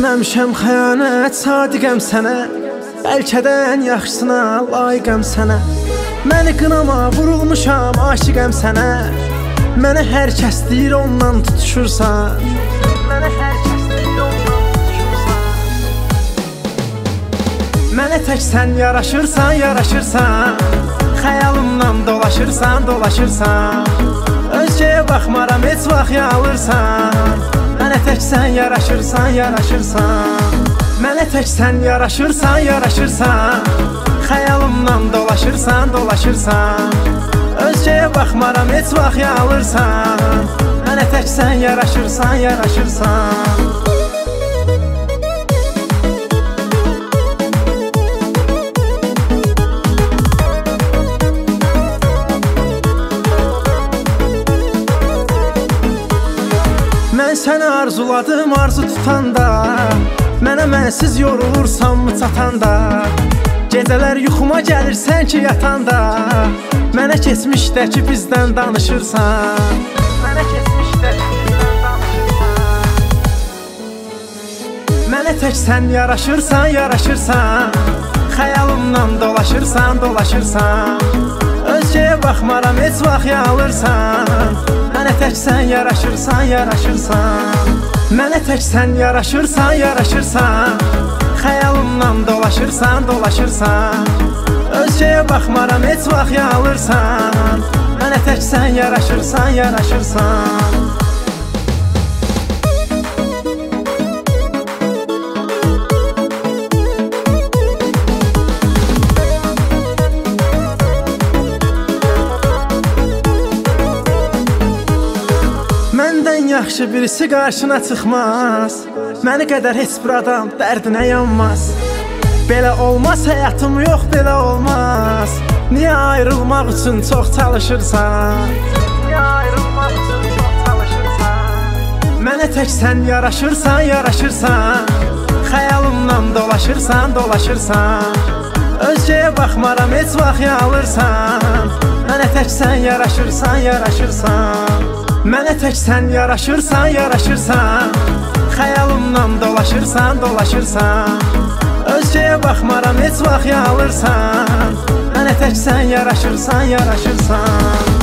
Etməmişəm xəyanət, sadiqəm sənə. Bəlkədən yaxşısına layiqəm sənə. Məni qınama, vurulmuşam, aşiqəm sənə. Mənə hər kəs deyir, ondan tutuşursan. Mənə hər kəs deyir, ondan tutuşursan. Mənə tək sən yaraşırsan, yaraşırsan. Xəyalımdan dolaşırsan, dolaşırsan. Özgəyə baxmaram, heç vaxt yalırsan. Mənə tək sən yaraşırsan, yaraşırsan. Mənə tək sən yaraşırsan, yaraşırsan. Xəyalımdan dolaşırsan, dolaşırsan. Özgəyə baxmaram, heç vaxt yalırsan. Mənə tək sən yaraşırsan, yaraşırsan. Mən səni arzuladım, arzu tutanda. Mənə mənsiz yorulursan mı çatanda. Gecələr yuxuma gəlirsən ki yatanda. Mənə keçmişdəki bizdən danışırsan. Mənə keçmişdəki bizdən danışırsan. Mənə tək sən yaraşırsan, yaraşırsan. Xəyalımdan dolaşırsan, dolaşırsan. Özgəyə baxmaram, heç vaxt yalırsan. Mənə tək sən yaraşırsan, yaraşırsan. Mənə tək sən yaraşırsan, yaraşırsan. Xəyalımdan dolaşırsan, dolaşırsan. Özgəyə baxmaram, heç vaxt yalırsan. Mənə tək sən yaraşırsan, yaraşırsan. Məndən yaxşı birisi qarşına çıxmaz. Məni qədər heç bir adam dərdinə yanmaz. Belə olmaz həyatım, yox belə olmaz. Niyə ayrılmaq üçün çox çalışırsan? Niyə ayrılmaq üçün çox çalışırsan? Mənə tək sən yaraşırsan, yaraşırsan. Xəyalımdan dolaşırsan, dolaşırsan. Özgəyə baxmaram, heç vaxt yalırsan. Mənə tək sən yaraşırsan, yaraşırsan. Mənə tək sən yaraşırsan, yaraşırsan. Xəyalımdan dolaşırsan, dolaşırsan. Özgəyə baxmaram, heç vaxt yalırsan. Mənə tək sən yaraşırsan, yaraşırsan.